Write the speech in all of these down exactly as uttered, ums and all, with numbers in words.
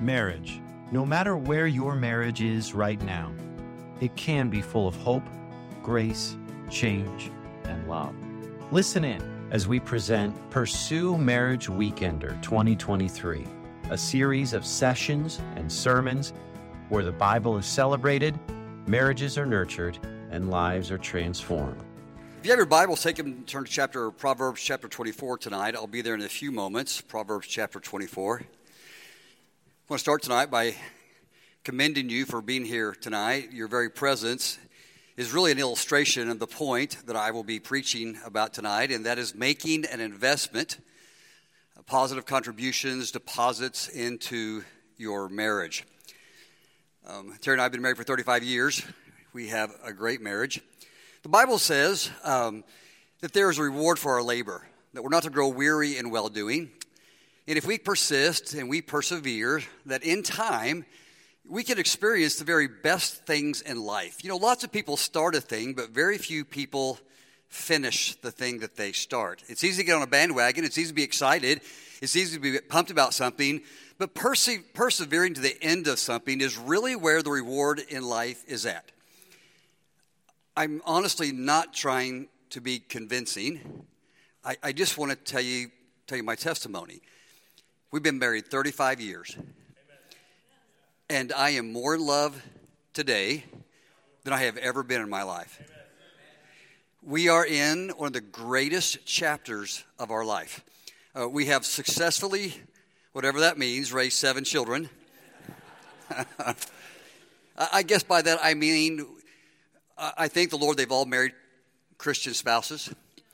Marriage. No matter where your marriage is right now, it can be full of hope, grace, change, and love. Listen in as we present Pursue Marriage Weekender twenty twenty-three, a series of sessions and sermons where the Bible is celebrated, marriages are nurtured, and lives are transformed. If you have your Bibles, take them, turn to chapter Proverbs chapter twenty-four tonight. I'll be there in a few moments. Proverbs chapter twenty-four. I want to start tonight by commending you for being here tonight. Your very presence is really an illustration of the point that I will be preaching about tonight, and that is making an investment, positive contributions, deposits into your marriage. Um, Terry and I have been married for thirty-five years. We have a great marriage. The Bible says um, that there is a reward for our labor, that we're not to grow weary in well-doing. And if we persist and we persevere, that in time, we can experience the very best things in life. You know, lots of people start a thing, but very few people finish the thing that they start. It's easy to get on a bandwagon. It's easy to be excited. It's easy to be pumped about something. But perse- persevering to the end of something is really where the reward in life is at. I'm honestly not trying to be convincing. I, I just want to tell you, tell you my testimony. We've been married thirty-five years. Amen. And I am more in love today than I have ever been in my life. Amen. We are in one of the greatest chapters of our life. Uh, we have successfully, whatever that means, raised seven children. I guess by that I mean, I think the Lord, they've all married Christian spouses.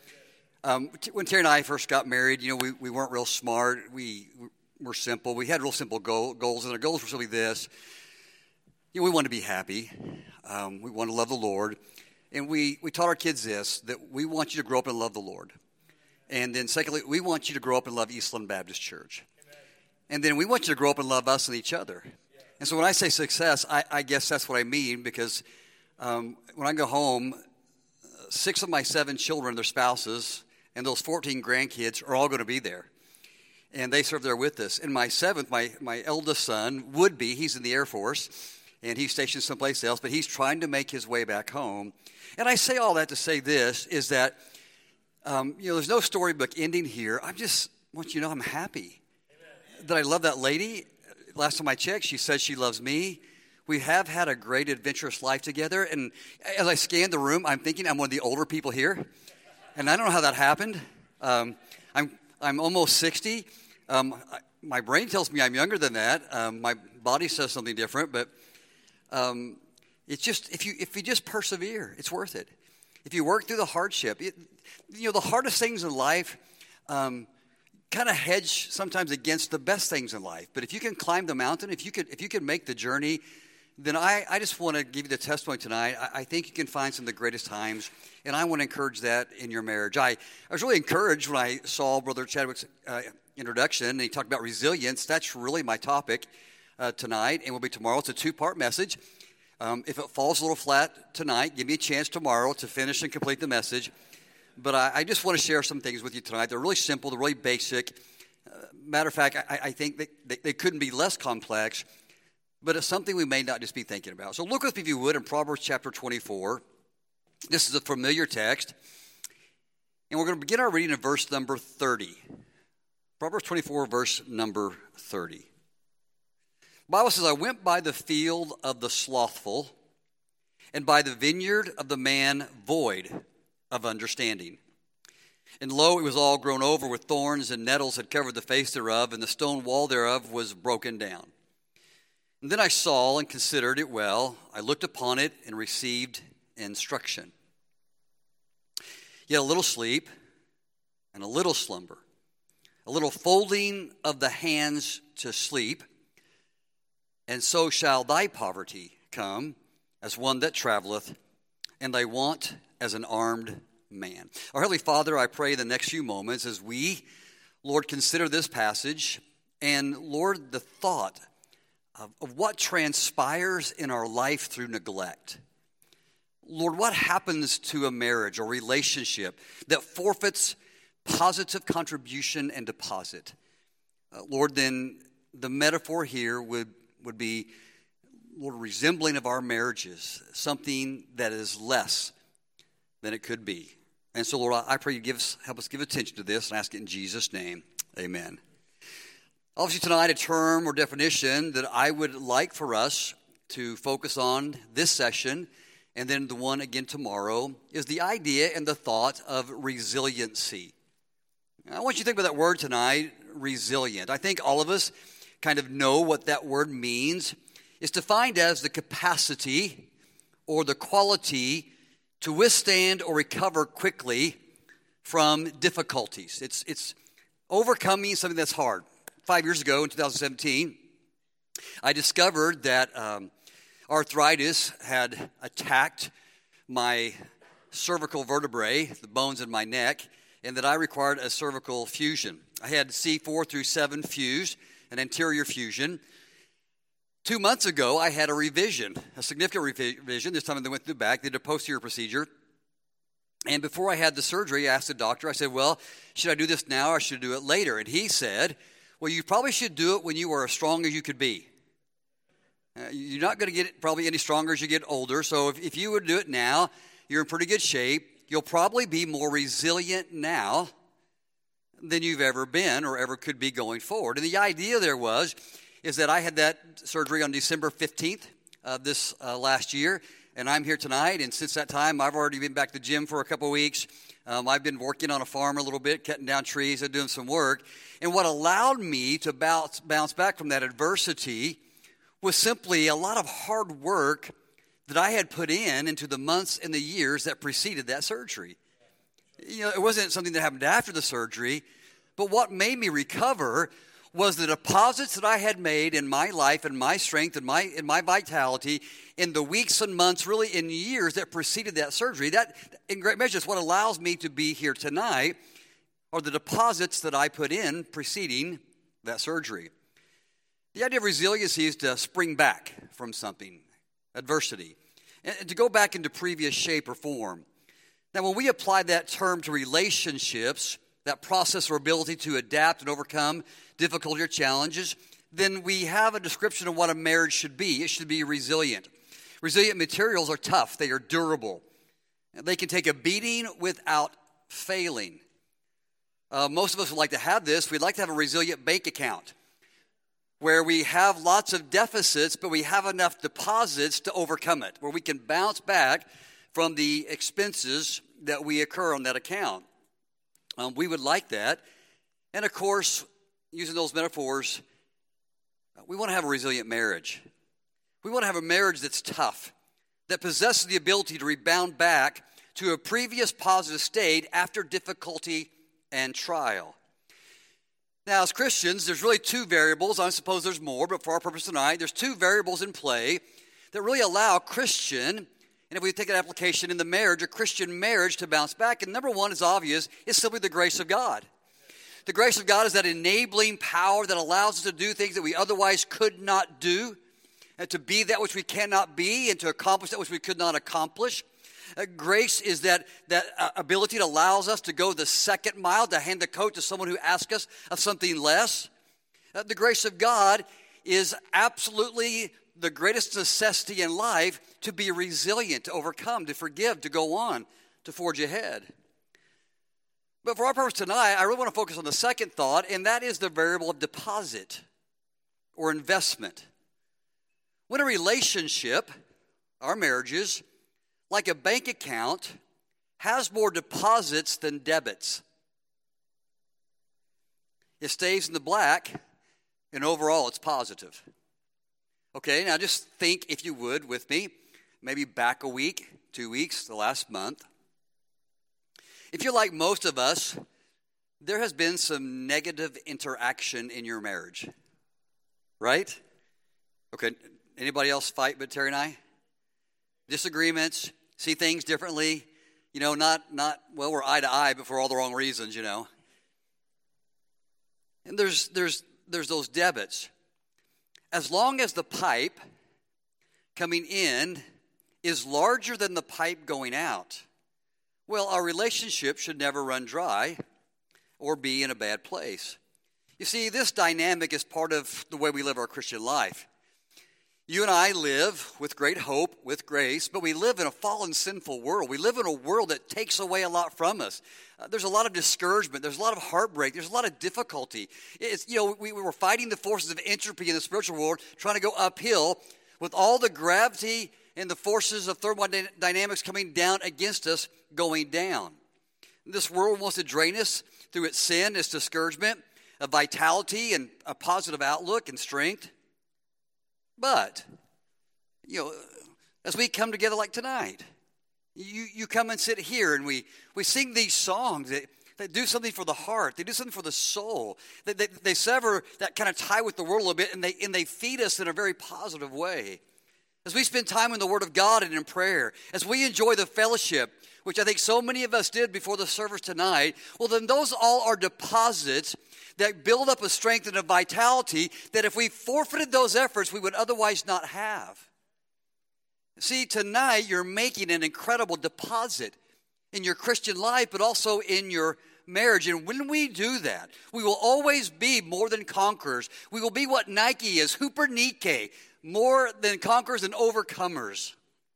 Um, when Terry and I first got married, you know, we, we weren't real smart. We were simple. We had real simple goal, goals, and our goals were simply this. You know, we wanted to be happy. Um, we wanted to love the Lord. And we, we taught our kids this, that we want you to grow up and love the Lord. And then secondly, we want you to grow up and love Eastland Baptist Church. And then we want you to grow up and love us and each other. And so when I say success, I, I guess that's what I mean, because um, when I go home, six of my seven children, their spouses, and those fourteen grandkids are all going to be there. And they serve there with us. And my seventh, my, my eldest son, would be, he's in the Air Force, and he's stationed someplace else, but he's trying to make his way back home. And I say all that to say this, is that, um, you know, there's no storybook ending here. I just want you to know I'm happy. Amen. That I love that lady. Last time I checked, she says she loves me. We have had a great adventurous life together. And as I scan the room, I'm thinking I'm one of the older people here. And I don't know how that happened. Um, I'm I'm almost sixty. Um, I, my brain tells me I'm younger than that. Um, my body says something different. But um, it's just, if you if you just persevere, it's worth it. If you work through the hardship, it, you know, the hardest things in life um, kind of hedge sometimes against the best things in life. But if you can climb the mountain, if you could if you could make the journey, then I, I just want to give you the testimony tonight. I, I think you can find some of the greatest times, and I want to encourage that in your marriage. I, I was really encouraged when I saw Brother Chadwick's uh, introduction, and he talked about resilience. That's really my topic uh, tonight, and will be tomorrow. It's a two-part message. Um, if it falls a little flat tonight, give me a chance tomorrow to finish and complete the message. But I, I just want to share some things with you tonight. They're really simple. They're really basic. Uh, matter of fact, I, I think that they, they couldn't be less complex. But it's something we may not just be thinking about. So look with me, if you would, in Proverbs chapter twenty-four. This is a familiar text. And we're going to begin our reading in verse number thirty. Proverbs twenty-four, verse number thirty. The Bible says, I went by the field of the slothful, and by the vineyard of the man void of understanding. And lo, it was all grown over with thorns, and nettles had covered the face thereof, and the stone wall thereof was broken down. And then I saw and considered it well. I looked upon it and received instruction. Yet a little sleep and a little slumber, a little folding of the hands to sleep, and so shall thy poverty come as one that traveleth, and thy want as an armed man. Our Heavenly Father, I pray the next few moments as we, Lord, consider this passage, and Lord, the thought Of, of what transpires in our life through neglect. Lord, what happens to a marriage or relationship that forfeits positive contribution and deposit? Uh, Lord, then the metaphor here would, would be a little resembling of our marriages, something that is less than it could be. And so, Lord, I pray you give us, help us give attention to this and ask it in Jesus' name. Amen. Obviously tonight, a term or definition that I would like for us to focus on this session and then the one again tomorrow is the idea and the thought of resiliency. I want you to think about that word tonight, resilient. I think all of us kind of know what that word means. It's defined as the capacity or the quality to withstand or recover quickly from difficulties. It's, it's overcoming something that's hard. Five years ago, in two thousand seventeen, I discovered that um, arthritis had attacked my cervical vertebrae, the bones in my neck, and that I required a cervical fusion. I had C four through seven fused, an anterior fusion. Two months ago, I had a revision, a significant revision. This time they went through the back. They did a posterior procedure. And before I had the surgery, I asked the doctor, I said, well, should I do this now or should I do it later? And he said, well, you probably should do it when you are as strong as you could be. Uh, you're not going to get probably any stronger as you get older. So if, if you would do it now, you're in pretty good shape. You'll probably be more resilient now than you've ever been or ever could be going forward. And the idea there was, is that I had that surgery on December fifteenth of this uh, last year, and I'm here tonight. And since that time, I've already been back to the gym for a couple of weeks. Um, I've been working on a farm a little bit, cutting down trees and doing some work. And what allowed me to bounce, bounce back from that adversity was simply a lot of hard work that I had put in into the months and the years that preceded that surgery. You know, it wasn't something that happened after the surgery, but what made me recover was the deposits that I had made in my life and my strength and my in my vitality in the weeks and months, really in years that preceded that surgery. That, in great measure, is what allows me to be here tonight, are the deposits that I put in preceding that surgery. The idea of resiliency is to spring back from something, adversity, and to go back into previous shape or form. Now, when we apply that term to relationships, that process or ability to adapt and overcome difficulty or challenges, then we have a description of what a marriage should be. It should be resilient. Resilient materials are tough. They are durable. They can take a beating without failing. Uh, most of us would like to have this. We'd like to have a resilient bank account where we have lots of deficits, but we have enough deposits to overcome it, where we can bounce back from the expenses that we occur on that account. Um, we would like that. And of course, using those metaphors, we want to have a resilient marriage. We want to have a marriage that's tough, that possesses the ability to rebound back to a previous positive state after difficulty and trial. Now, as Christians, there's really two variables. I suppose there's more, but for our purpose tonight, there's two variables in play that really allow a Christian, and if we take an application in the marriage, a Christian marriage to bounce back. And number one is obvious, it's simply the grace of God. The grace of God is that enabling power that allows us to do things that we otherwise could not do, and to be that which we cannot be, and to accomplish that which we could not accomplish. Uh, grace is that, that uh, ability that allows us to go the second mile, to hand the coat to someone who asks us of something less. Uh, the grace of God is absolutely the greatest necessity in life to be resilient, to overcome, to forgive, to go on, to forge ahead. But for our purpose tonight, I really want to focus on the second thought, and that is the variable of deposit or investment. When a relationship, our marriages, like a bank account, has more deposits than debits, it stays in the black, and overall it's positive. Okay, now just think, if you would, with me, maybe back a week, two weeks, the last month. If you're like most of us, there has been some negative interaction in your marriage, right? Okay, anybody else fight but Terry and I? Disagreements, see things differently, you know, not, not well, we're eye to eye, but for all the wrong reasons, you know. And there's, there's, there's those debits. As long as the pipe coming in is larger than the pipe going out, well, our relationship should never run dry or be in a bad place. You see, this dynamic is part of the way we live our Christian life. You and I live with great hope, with grace, but we live in a fallen, sinful world. We live in a world that takes away a lot from us. Uh, there's a lot of discouragement. There's a lot of heartbreak. There's a lot of difficulty. It's, you know, we, we were fighting the forces of entropy in the spiritual world, trying to go uphill with all the gravity and the forces of thermodynamics coming down against us going down. This world wants to drain us through its sin, its discouragement, a vitality and a positive outlook and strength. But, you know, as we come together like tonight, you, you come and sit here and we, we sing these songs that, that do something for the heart. They do something for the soul. They, they, they sever that kind of tie with the world a little bit, and they, and they feed us in a very positive way. As we spend time in the Word of God and in prayer, as we enjoy the fellowship, which I think so many of us did before the service tonight, well, then those all are deposits that build up a strength and a vitality that if we forfeited those efforts, we would otherwise not have. See, tonight you're making an incredible deposit in your Christian life, but also in your marriage. And when we do that, we will always be more than conquerors. We will be what Nike is, Hooper Nike, more than conquerors and overcomers.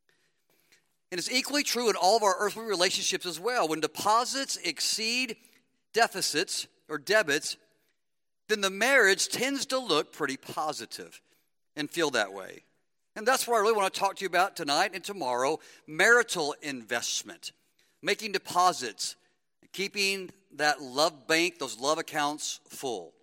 And it's equally true in all of our earthly relationships as well. When deposits exceed deficits or debits, then the marriage tends to look pretty positive and feel that way. And that's what I really want to talk to you about tonight and tomorrow, marital investment, making deposits, keeping that love bank, those love accounts full.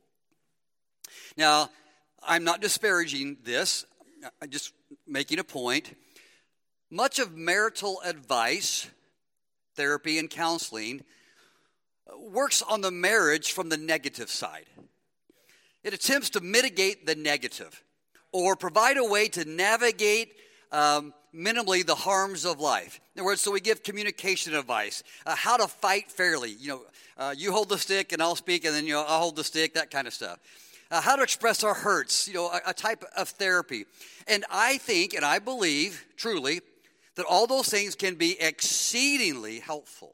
Now, I'm not disparaging this. I'm just making a point. Much of marital advice, therapy, and counseling works on the marriage from the negative side. It attempts to mitigate the negative or provide a way to navigate um, minimally the harms of life. In other words, so we give communication advice, uh, how to fight fairly. You know, uh, you hold the stick and I'll speak, and then you know I'll hold the stick, that kind of stuff. Uh, how to express our hurts, you know, a, a type of therapy. And I think, and I believe truly, that all those things can be exceedingly helpful.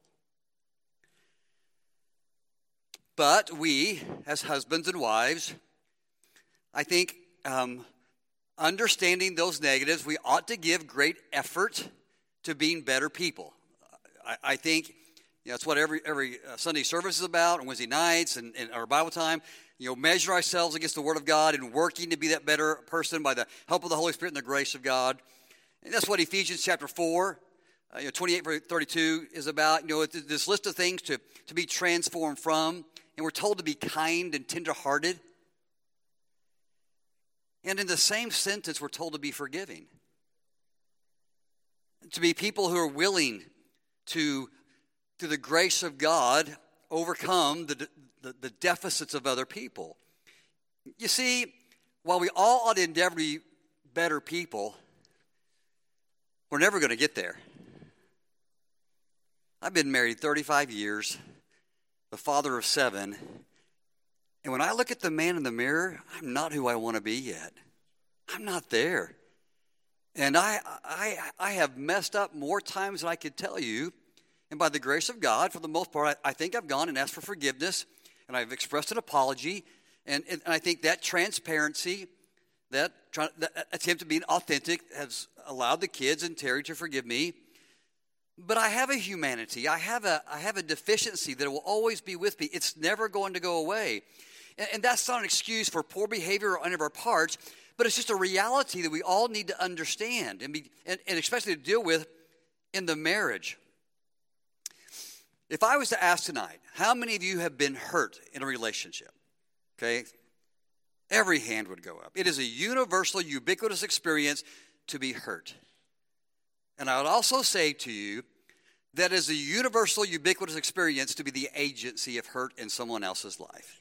But we, as husbands and wives, I think um, understanding those negatives, we ought to give great effort to being better people. I, I think you know, that's what every every Sunday service is about, and Wednesday nights, and, and our Bible time. You know, measure ourselves against the Word of God and working to be that better person by the help of the Holy Spirit and the grace of God. And that's what Ephesians chapter four, uh, you know, twenty-eight thirty-two is about. You know, it's this list of things to, to be transformed from. And we're told to be kind and tenderhearted. And in the same sentence, we're told to be forgiving. To be people who are willing to, through the grace of God, overcome the, the, the deficits of other people. You see, while we all ought to endeavor to be better people, we're never going to get there. I've been married thirty-five years. The father of seven, and when I look at the man in the mirror, I'm not who I want to be yet. I'm not there. And I, I, I have messed up more times than I could tell you, and by the grace of God, for the most part, I, I think I've gone and asked for forgiveness, and I've expressed an apology, and, and I think that transparency, that, try, that attempt at being authentic has allowed the kids and Terry to forgive me. But I have a humanity. I have a I have a deficiency that will always be with me. It's never going to go away. And, and that's not an excuse for poor behavior on any of our parts, but it's just a reality that we all need to understand and, be, and, and especially to deal with in the marriage. If I was to ask tonight, how many of you have been hurt in a relationship? Okay, every hand would go up. It is a universal, ubiquitous experience to be hurt. And I would also say to you that is a universal, ubiquitous experience to be the agency of hurt in someone else's life.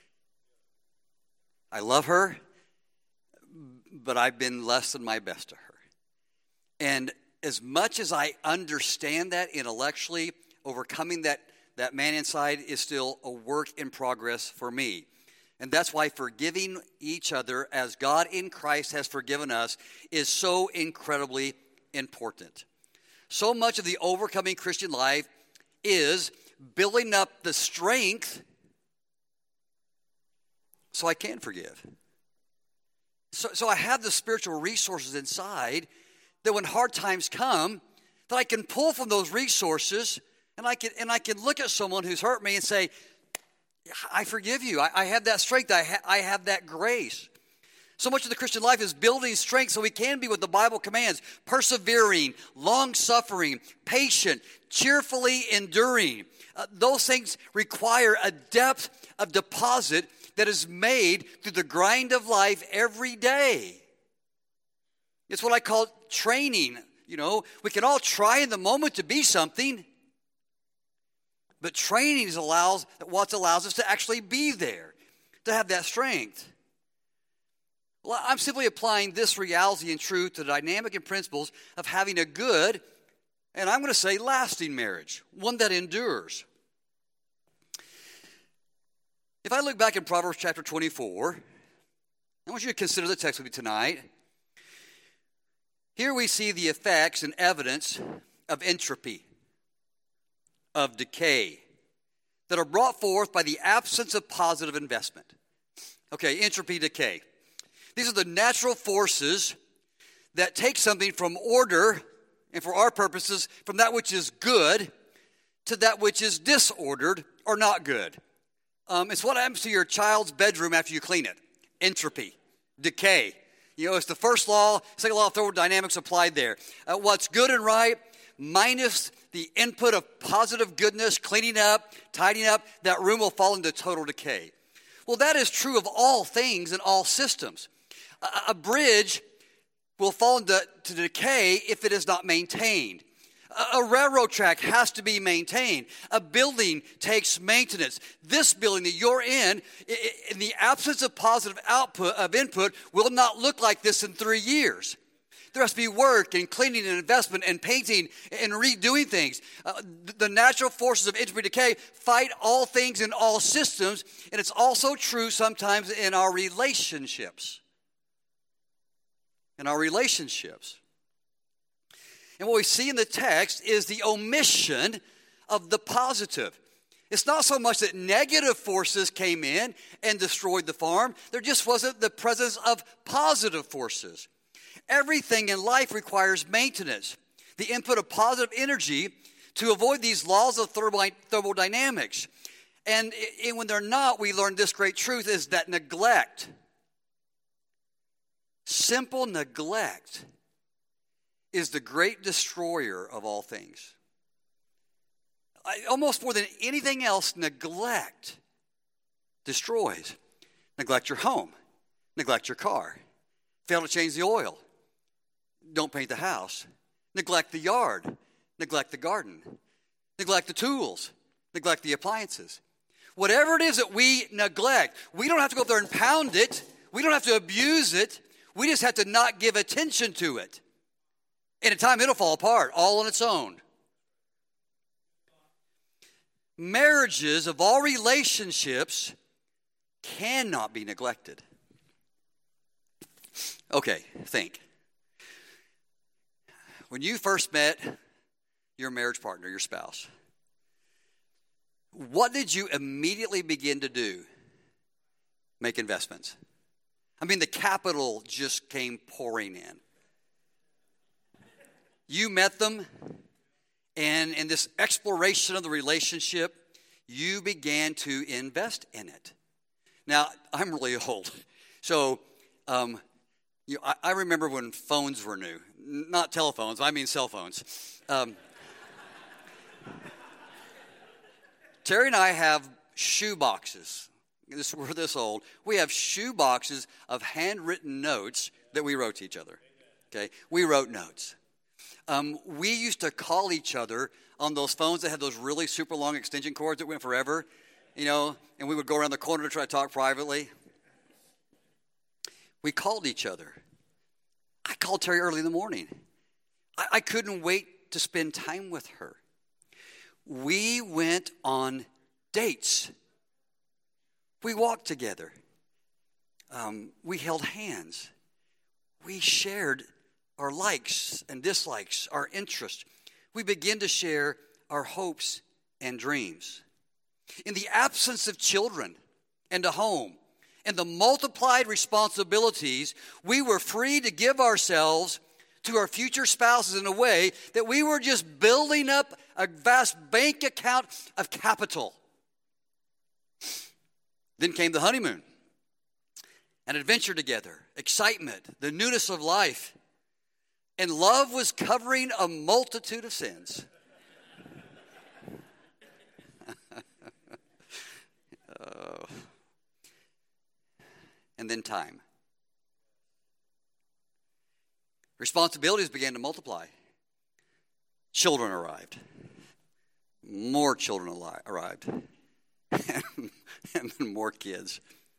I love her, but I've been less than my best to her. And as much as I understand that intellectually, overcoming that, that man inside is still a work in progress for me. And that's why forgiving each other as God in Christ has forgiven us is so incredibly important. So much of the overcoming Christian life is building up the strength so I can forgive. So, so I have the spiritual resources inside that when hard times come, that I can pull from those resources, and I can and I can look at someone who's hurt me and say, I forgive you. I, I have that strength. I, ha- I have that grace. So much of the Christian life is building strength so we can be what the Bible commands: persevering, long-suffering, patient, cheerfully enduring. Uh, those things require a depth of deposit that is made through the grind of life every day. It's what I call training. You know, we can all try in the moment to be something, but training is allows what allows us to actually be there, to have that strength. Well, I'm simply applying this reality and truth to the dynamic and principles of having a good, and I'm going to say lasting marriage, one that endures. If I look back in Proverbs chapter twenty-four, I want you to consider the text with me tonight. Here we see the effects and evidence of entropy, of decay, that are brought forth by the absence of positive investment. Okay, entropy, decay. These are the natural forces that take something from order, and for our purposes, from that which is good to that which is disordered or not good. Um, it's what happens to your child's bedroom after you clean it. Entropy, decay. You know, it's the first law, second law of thermodynamics applied there. Uh, what's good and right minus the input of positive goodness, cleaning up, tidying up, that room will fall into total decay. Well, that is true of all things and all systems. A, a bridge will fall into to decay if it is not maintained. A, a railroad track has to be maintained. A building takes maintenance. This building that you're in, in the absence of positive output, of input, will not look like this in three years. There has to be work and cleaning and investment and painting and redoing things. Uh, the natural forces of entropy decay fight all things in all systems, and it's also true sometimes in our relationships. In our relationships. And what we see in the text is the omission of the positive. It's not so much that negative forces came in and destroyed the farm. There just wasn't the presence of positive forces. Everything in life requires maintenance, the input of positive energy to avoid these laws of thermodynamics. And when they're not, we learn this great truth is that neglect, simple neglect, is the great destroyer of all things. Almost more than anything else, neglect destroys. Neglect your home. Neglect your car. Fail to change the oil. Don't paint the house. Neglect the yard. Neglect the garden. Neglect the tools. Neglect the appliances. Whatever it is that we neglect, we don't have to go up there and pound it. We don't have to abuse it. We just have to not give attention to it. And in time, it'll fall apart all on its own. Marriages of all relationships cannot be neglected. Okay, think. When you first met your marriage partner, your spouse, what did you immediately begin to do? Make investments. I mean, the capital just came pouring in. You met them, and in this exploration of the relationship, you began to invest in it. Now, I'm really old, so um, you know, I, I remember when phones were new. Not telephones, I mean cell phones. Um, Terry and I have shoe boxes. This, we're this old. We have shoe boxes of handwritten notes that we wrote to each other. Okay, we wrote notes. Um, we used to call each other on those phones that had those really super long extension cords that went forever, you know, and we would go around the corner to try to talk privately. We called each other. I called Terry early in the morning. I, I couldn't wait to spend time with her. We went on dates. We walked together. Um, we held hands. We shared our likes and dislikes, our interests. We began to share our hopes and dreams. In the absence of children and a home and the multiplied responsibilities, we were free to give ourselves to our future spouses in a way that we were just building up a vast bank account of capital. Then came the honeymoon, an adventure together, excitement, the newness of life, and love was covering a multitude of sins. uh, and then time. Responsibilities began to multiply. Children arrived. More children ali- arrived. And then more kids.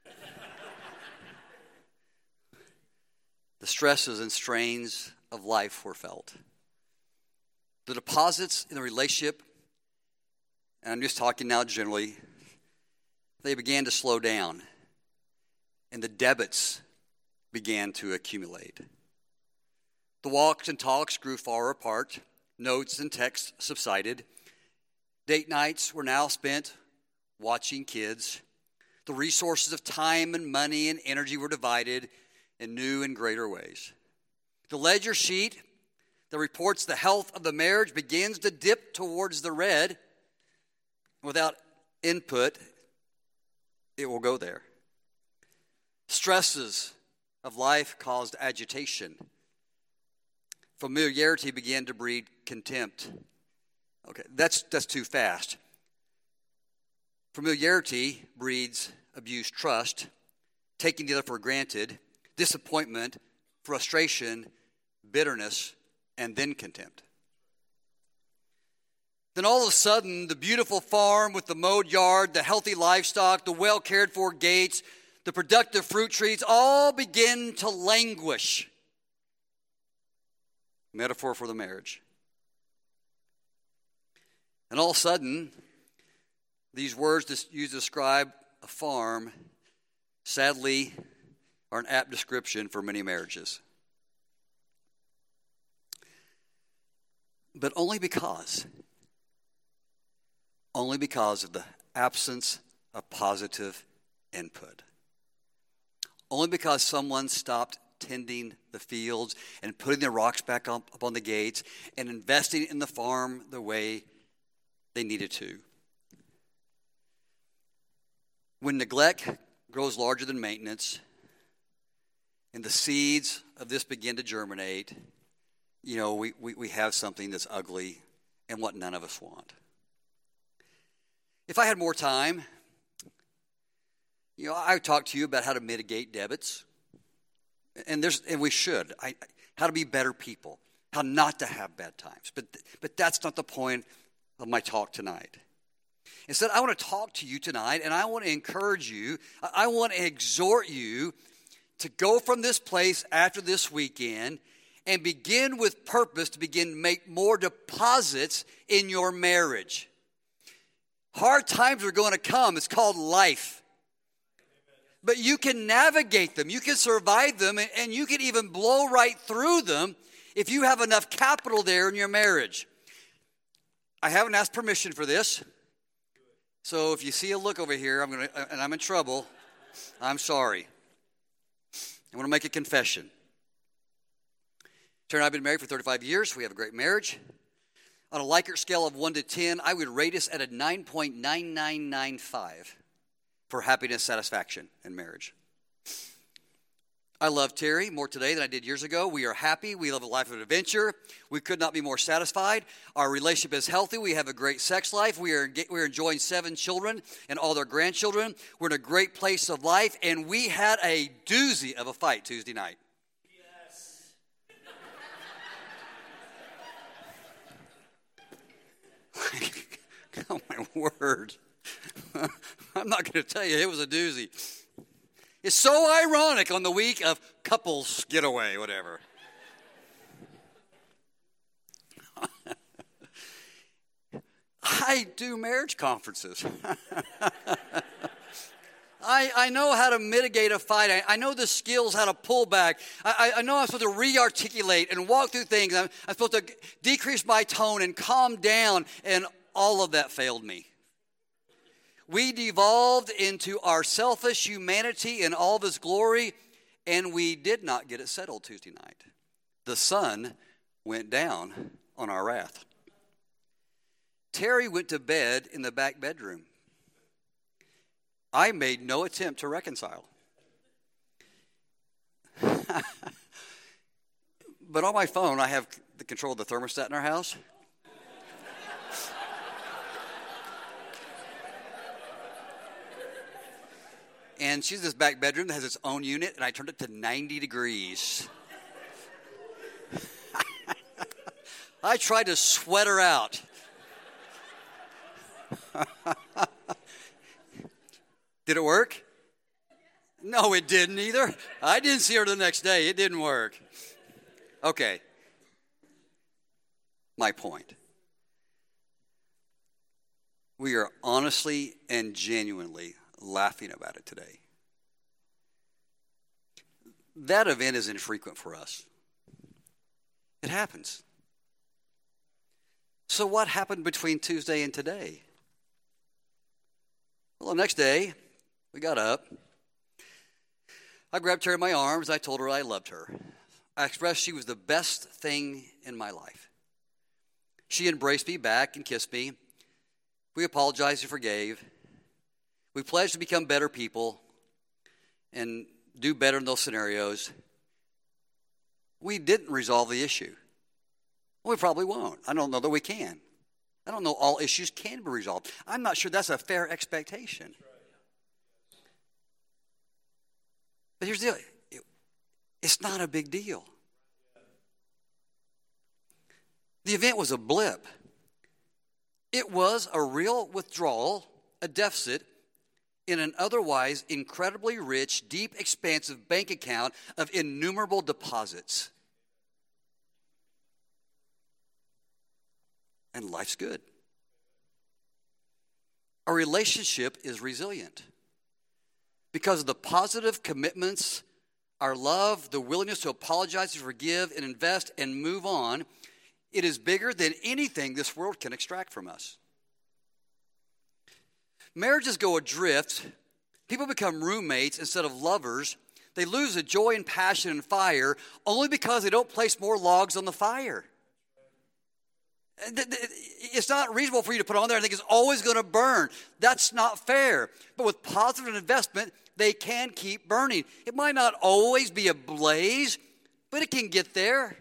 The stresses and strains of life were felt. The deposits in the relationship, and I'm just talking now generally, they began to slow down. And the debits began to accumulate. The walks and talks grew far apart. Notes and texts subsided. Date nights were now spent watching kids. The resources of time and money and energy were divided in new and greater ways. The ledger sheet that reports the health of the marriage begins to dip towards the red. Without input, it will go there. Stresses of life caused agitation. Familiarity began to breed contempt. Okay, that's that's too fast. Familiarity breeds abused trust, taking the other for granted, disappointment, frustration, bitterness, and then contempt. Then all of a sudden, the beautiful farm with the mowed yard, the healthy livestock, the well cared for gates, the productive fruit trees all begin to languish. Metaphor for the marriage. And all of a sudden, these words used to describe a farm, sadly, are an apt description for many marriages. But only because, only because of the absence of positive input. Only because someone stopped tending the fields and putting the rocks back up, up on the gates and investing in the farm the way they needed to. When neglect grows larger than maintenance and the seeds of this begin to germinate, you know, we, we, we have something that's ugly and what none of us want. If I had more time, you know, I would talk to you about how to mitigate debits. And there's, and we should. I, how to be better people. How not to have bad times. But, but that's not the point of my talk tonight. Instead, I want to talk to you tonight, and I want to encourage you. I want to exhort you to go from this place after this weekend and begin with purpose to begin to make more deposits in your marriage. Hard times are going to come. It's called life. But you can navigate them. You can survive them, and, and you can even blow right through them if you have enough capital there in your marriage. I haven't asked permission for this. So if you see a look over here, I'm gonna, and I'm in trouble, I'm sorry. I want to make a confession. Terry and I have been married for thirty-five years. We have a great marriage. On a Likert scale of one to ten, I would rate us at a nine point nine nine nine five for happiness, satisfaction, and marriage. I love Terry more today than I did years ago. We are happy. We live a life of adventure. We could not be more satisfied. Our relationship is healthy. We have a great sex life. We are we are enjoying seven children and all their grandchildren. We're in a great place of life, and we had a doozy of a fight Tuesday night. Yes. Oh, my word. I'm not going to tell you, it was a doozy. It's so ironic on the week of couples getaway, whatever. I do marriage conferences. I, I know how to mitigate a fight. I, I know the skills how to pull back. I, I know I'm supposed to re-articulate and walk through things. I'm, I'm supposed to decrease my tone and calm down, and all of that failed me. We devolved into our selfish humanity in all of its glory, and we did not get it settled Tuesday night. The sun went down on our wrath. Terry went to bed in the back bedroom. I made no attempt to reconcile. But on my phone, I have the control of the thermostat in our house. And she's this back bedroom that has its own unit, and I turned it to ninety degrees. I tried to sweat her out. Did it work? No, it didn't either. I didn't see her the next day. It didn't work. Okay. My point. We are honestly and genuinely laughing about it today. That event is infrequent for us. It happens. So what happened between Tuesday and today? Well, the next day, we got up. I grabbed her in my arms. I told her I loved her. I expressed she was the best thing in my life. She embraced me back and kissed me. We apologized and forgave. We pledged to become better people and do better in those scenarios. We didn't resolve the issue. We probably won't. I don't know that we can. I don't know all issues can be resolved. I'm not sure that's a fair expectation. But here's the deal. It's not a big deal. The event was a blip. It was a real withdrawal, a deficit, in an otherwise incredibly rich, deep, expansive bank account of innumerable deposits. And life's good. Our relationship is resilient because of the positive commitments, our love, the willingness to apologize, to forgive, and invest, and move on. It is bigger than anything this world can extract from us. Marriages go adrift. People become roommates instead of lovers. They lose the joy and passion and fire only because they don't place more logs on the fire. It's not reasonable for you to put on there and think it's always going to burn. That's not fair. But with positive investment, they can keep burning. It might not always be a blaze, but it can get there.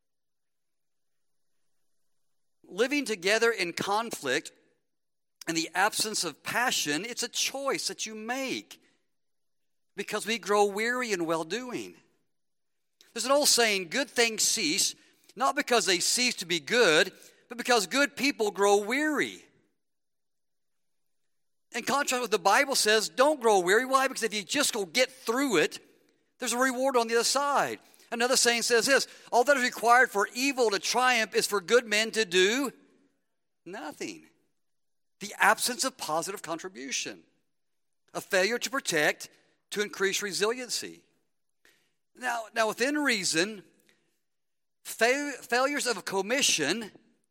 Living together in conflict in the absence of passion, it's a choice that you make because we grow weary in well-doing. There's an old saying, good things cease, not because they cease to be good, but because good people grow weary. In contrast, what the Bible says, don't grow weary. Why? Because if you just go get through it, there's a reward on the other side. Another saying says this, all that is required for evil to triumph is for good men to do nothing. The absence of positive contribution. A failure to protect, to increase resiliency. Now, now within reason, fa- failures of commission,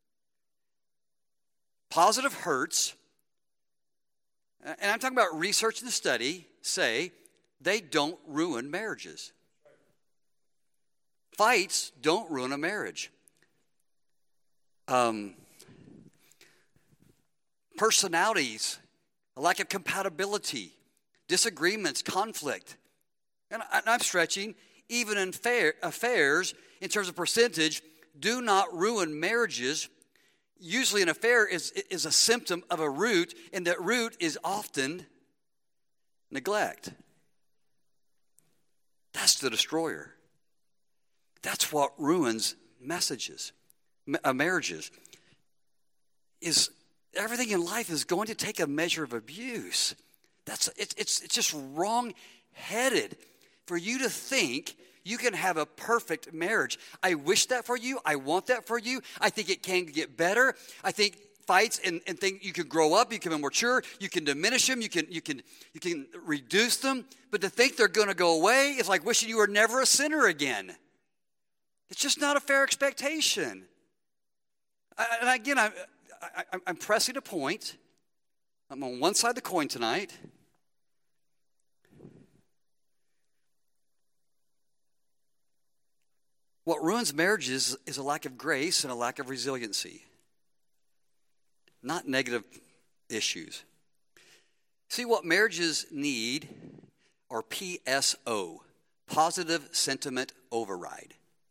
positive hurts, and I'm talking about research and study, say they don't ruin marriages. Fights don't ruin a marriage. Um, personalities, a lack of compatibility, disagreements, conflict. And, I, and I'm stretching, even in fair, affairs, in terms of percentage, do not ruin marriages. Usually an affair is, is a symptom of a root, and that root is often neglect. That's the destroyer. That's what ruins messages, uh, marriages. Is everything in life is going to take a measure of abuse. That's it's it's it's just wrong-headed for you to think you can have a perfect marriage. I wish that for you. I want that for you. I think it can get better. I think fights and, and think you can grow up, you can be mature, you can diminish them, you can you can you can reduce them. But to think they're going to go away is like wishing you were never a sinner again. It's just not a fair expectation. I, and again, I'm, I, I'm pressing a point. I'm on one side of the coin tonight. What ruins marriages is a lack of grace and a lack of resiliency, not negative issues. See, what marriages need are P S O, positive sentiment override.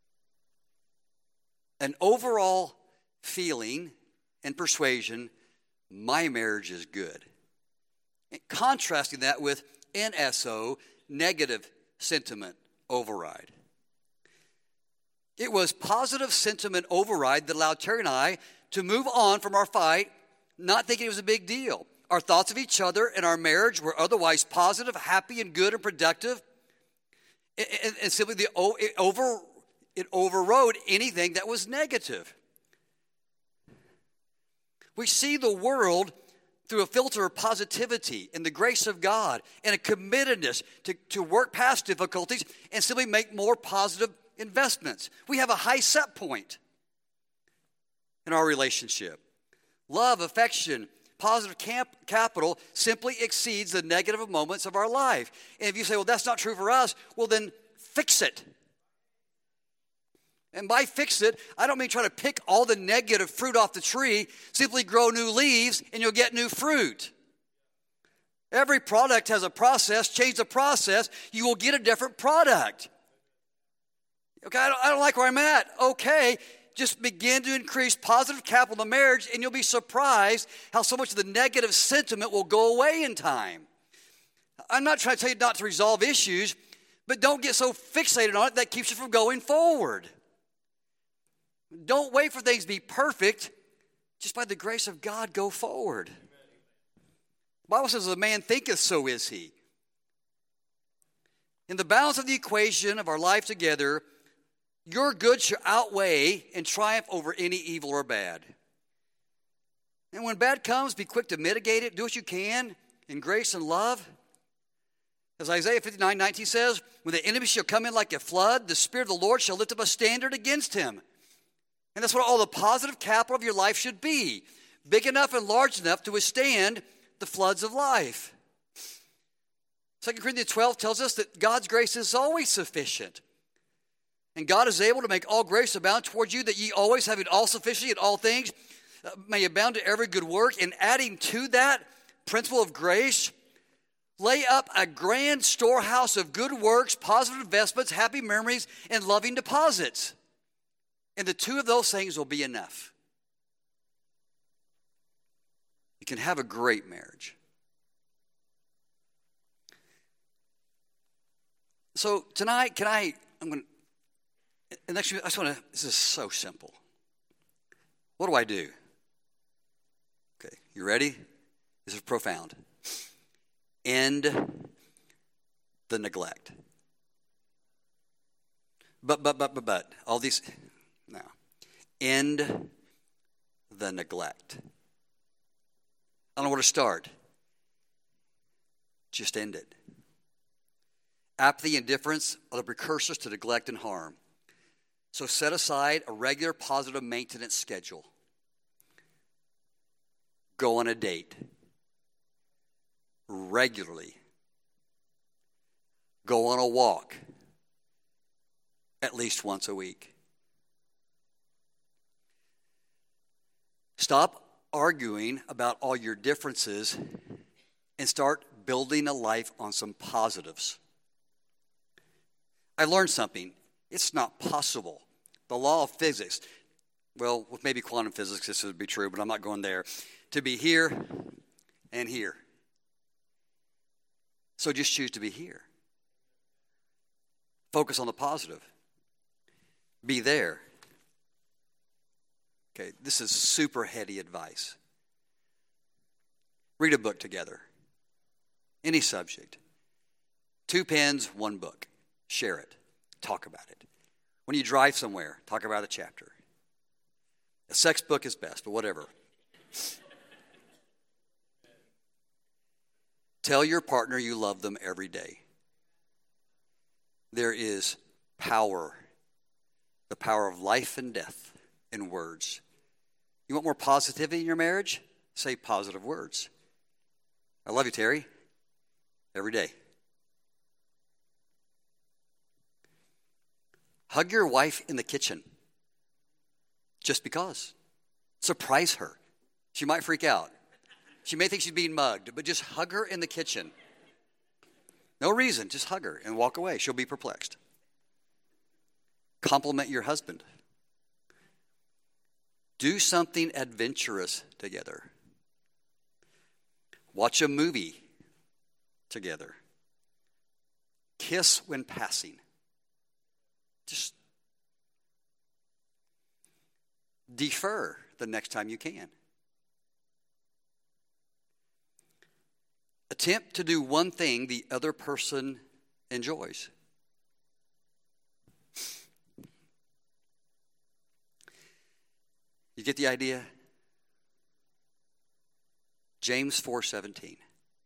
An overall feeling and persuasion, my marriage is good. And contrasting that with N S O, negative sentiment override. It was positive sentiment override that allowed Terry and I to move on from our fight, not thinking it was a big deal. Our thoughts of each other and our marriage were otherwise positive, happy, and good and productive. And, and simply the, it, over, it overrode anything that was negative. We see the world through a filter of positivity and the grace of God and a committedness to, to work past difficulties and simply make more positive investments. We have a high set point in our relationship. Love, affection, positive camp, capital simply exceeds the negative moments of our life. And if you say, well, that's not true for us, well, then fix it. And by fix it, I don't mean try to pick all the negative fruit off the tree. Simply grow new leaves and you'll get new fruit. Every product has a process. Change the process, you will get a different product. Okay, I don't, I don't like where I'm at. Okay, just begin to increase positive capital in the marriage and you'll be surprised how so much of the negative sentiment will go away in time. I'm not trying to tell you not to resolve issues, but don't get so fixated on it that keeps you from going forward. Don't wait for things to be perfect. Just by the grace of God, go forward. The Bible says, as a man thinketh, so is he. In the balance of the equation of our life together, your good should outweigh and triumph over any evil or bad. And when bad comes, be quick to mitigate it. Do what you can in grace and love. As Isaiah fifty-nine nineteen says, when the enemy shall come in like a flood, the Spirit of the Lord shall lift up a standard against him. And that's what all the positive capital of your life should be. Big enough and large enough to withstand the floods of life. Second Corinthians twelve tells us that God's grace is always sufficient. And God is able to make all grace abound toward you, that ye always having all sufficiency in all things uh, may abound to every good work. And adding to that principle of grace, lay up a grand storehouse of good works, positive investments, happy memories, and loving deposits. And the two of those things will be enough. You can have a great marriage. So tonight, can I, I'm going to, and actually, I just want to, this is so simple. What do I do? Okay, you ready? This is profound. End the neglect. But, but, but, but, but, all these, no. End the neglect. I don't know where to start. Just end it. Apathy and indifference are the precursors to neglect and harm. So set aside a regular positive maintenance schedule. Go on a date regularly. Go on a walk at least once a week. Stop arguing about all your differences and start building a life on some positives. I learned something. It's not possible. The law of physics, well, with maybe quantum physics, this would be true, but I'm not going there, to be here and here. So just choose to be here. Focus on the positive. Be there. Okay, this is super heady advice. Read a book together. Any subject. Two pens, one book. Share it. Talk about it. When you drive somewhere, talk about a chapter. A sex book is best, but whatever. Tell your partner you love them every day. There is power, the power of life and death in words. You want more positivity in your marriage? Say positive words. I love you, Terry. Every day. Hug your wife in the kitchen. Just because. Surprise her. She might freak out. She may think she's being mugged, but just hug her in the kitchen. No reason, just hug her and walk away. She'll be perplexed. Compliment your husband. Do something adventurous together. Watch a movie together. Kiss when passing. Just defer the next time you can. Attempt to do one thing the other person enjoys. You get the idea? James four seventeen.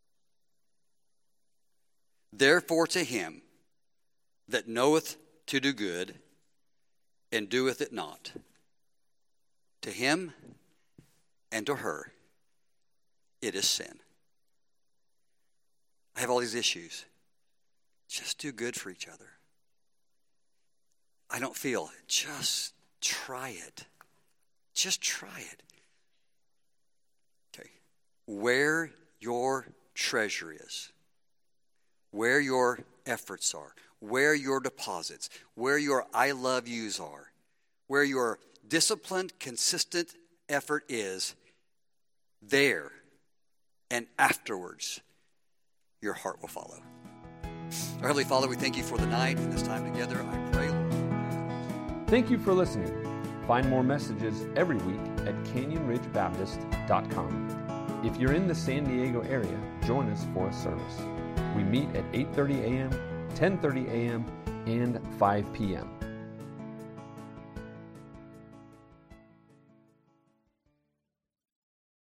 Therefore to him that knoweth to do good and doeth it not, to him and to her it is sin. I have all these issues. Just do good for each other. I don't feel. Just try it. Just try it. Okay. Where your treasure is, where your efforts are, where your deposits, where your I love yous are, where your disciplined, consistent effort is, there and afterwards, your heart will follow. Our Heavenly Father, we thank you for the night and this time together. I pray, Lord. Thank you for listening. Find more messages every week at canyon ridge baptist dot com. If you're in the San Diego area, join us for a service. We meet at eight thirty a.m., ten thirty a.m., and five p.m.